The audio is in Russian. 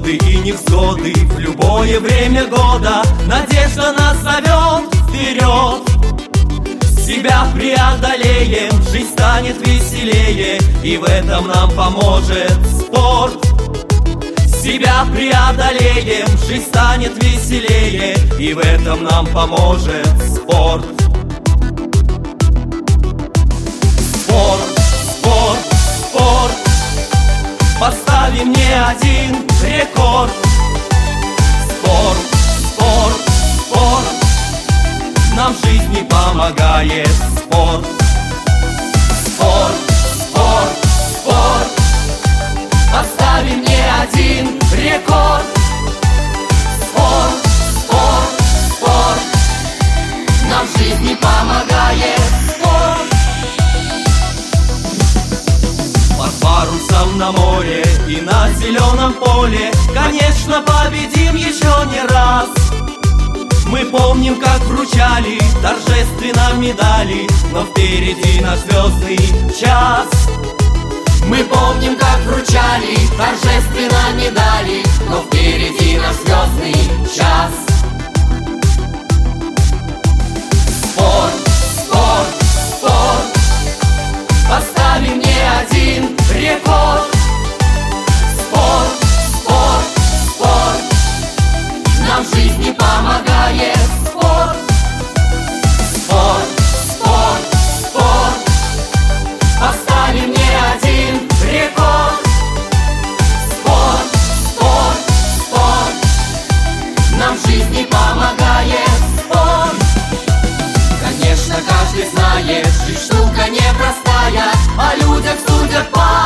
годы и невзгоды, в любое время года надежда нас зовет вперед. Себя преодолеем, жизнь станет веселее, и в этом нам поможет спорт. Себя преодолеем, жизнь станет веселее, и в этом нам поможет спорт. Спорт, спорт, спорт, поставим не один рекорд. Спорт, спорт, спорт, нам в жизни помогает спорт. Спорт, спорт, спорт, поставим не один рекорд. Спорт, спорт, спорт, нам в жизни помогает спорт. Под парусом на море и на зеленом поле, конечно, победим еще не раз. Мы помним, как вручали торжественно медали, но впереди наш звездный час. Мы помним, как вручали торжественно медали, но впереди наш звездный час. Спорт, спорт, спорт, поставим не один рекорд. Спорт, спорт, спорт, нам в жизни помогает спорт. Спорт, спорт, спорт, поставим не один рекорд. Спорт, спорт, спорт, нам в жизни помогает спорт. Конечно, каждый знает, жизнь штука непростая, о людях судят по